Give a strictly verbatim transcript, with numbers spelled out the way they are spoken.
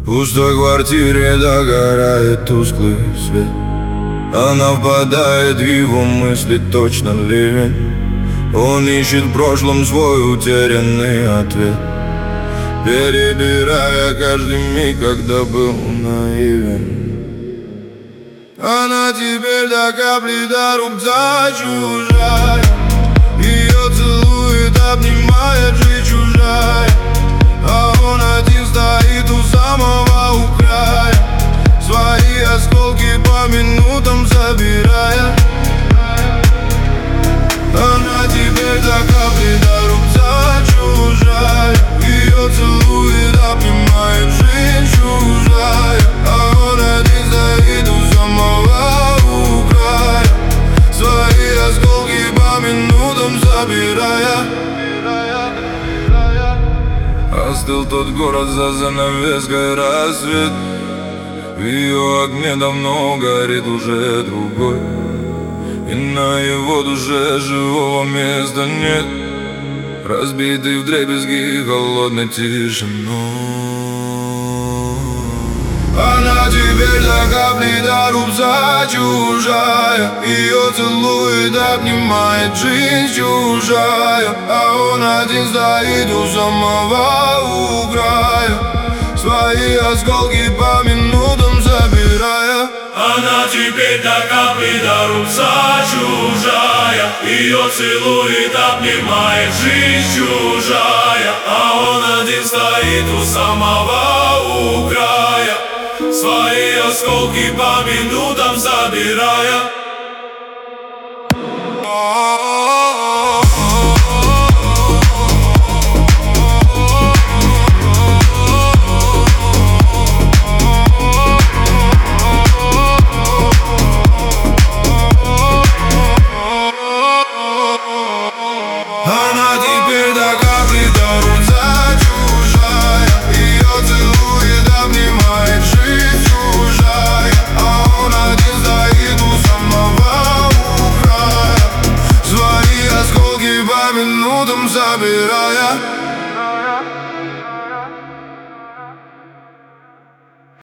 В пустой квартире догорает тусклый свет. Она впадает в его мысли, точно ливень. Он ищет в прошлом свой утерянный ответ, перебирая каждый миг, когда был наивен. Она теперь до капли, до рубца чужая. Ее целует, обнимает жизнь чужая. А он один стоит у самого у края, свои осколки по минутам забирая. Она теперь до капли, до рубца чужая. Ее целует, обнимает жизнь чужая. А он один стоит у самого у края, свои осколки по минутам забирая. Остыл тот город, за занавеской рассвет. В ее огне давно горит уже другой, и на его душе живого места нет, разбитый вдребезги холодной тишиной. Она теперь до капли, до рубца чужая. Ее целует, обнимает жизнь чужая. А он один стоит у самого у края, свои осколки по минутам забирая. Она теперь до капли, до рубца чужая. Ее целует, обнимает жизнь чужая. А он один стоит у самого у края, свои осколки по минутам забирая.